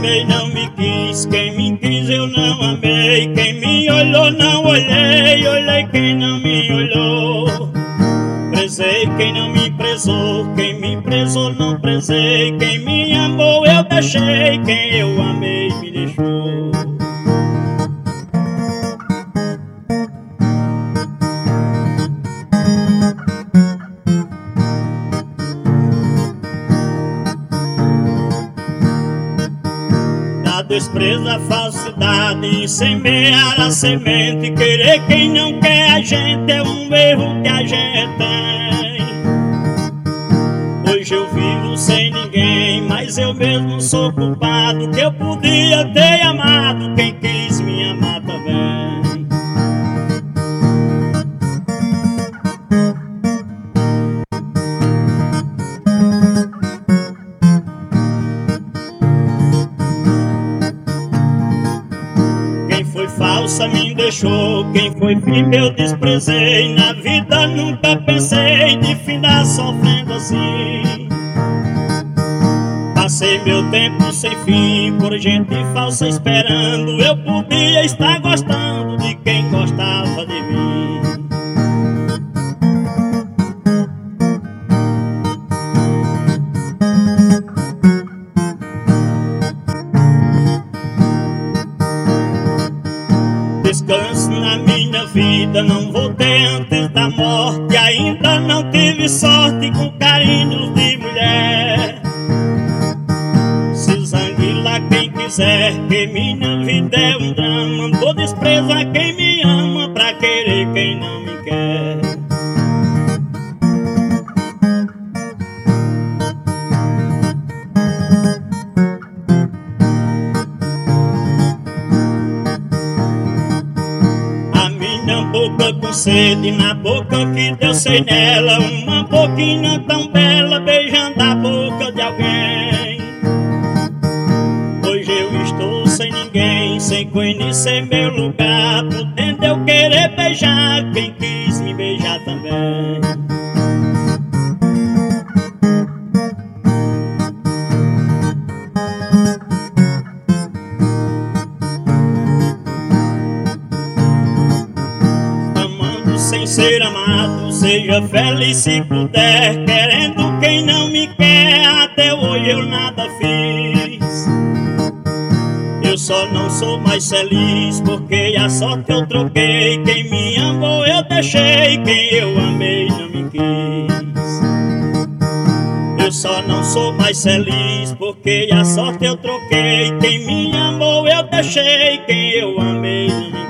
amei não me quis, quem me quis eu não amei. Quem me olhou não olhei, olhei quem não me olhou. Prezei quem não me prezou, quem me prezou não prezei. Quem me amou eu deixei, quem eu amei me deixou. Desprezo a falsidade, semear a semente. Querer quem não quer a gente é um erro que a gente tem. Hoje eu vivo sem ninguém, mas eu mesmo sou culpado, que eu podia ter amado quem quis me amar também. Falsa me deixou, quem foi firme eu desprezei. Na vida nunca pensei de findar sofrendo assim. Passei meu tempo sem fim por gente falsa esperando. Eu podia estar gostando de quem gostava de mim. Descanso na minha vida, não voltei antes da morte. Ainda não tive sorte com carinhos de mulher. Se zangue lá quem quiser, que minha vida é um drama. Dou desprezo a quem me ama pra querer quem não me quer. Boca com sede, na boca que Deus sei nela. Uma boquinha tão bela, beijando a boca de alguém. Hoje eu estou sem ninguém, sem conhecer meu lugar, podendo eu querer beijar quem quis me beijar também. Sem ser amado, seja feliz se puder. Querendo quem não me quer, até hoje eu nada fiz. Eu só não sou mais feliz porque a sorte eu troquei. Quem me amou eu deixei, quem eu amei não me quis. Eu só não sou mais feliz porque a sorte eu troquei. Quem me amou eu deixei, quem eu amei não me quis.